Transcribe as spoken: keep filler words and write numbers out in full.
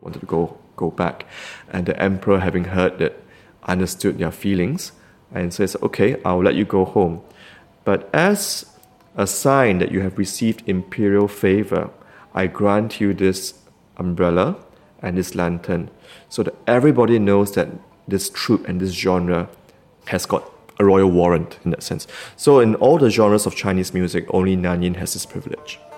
wanted to go go back. And the emperor, having heard that, understood their feelings and says, okay, I'll let you go home. But as a sign that you have received imperial favor, I grant you this umbrella and this lantern, so that everybody knows that this troupe and this genre has got a royal warrant in that sense. So in all the genres of Chinese music, only Nanyin has this privilege.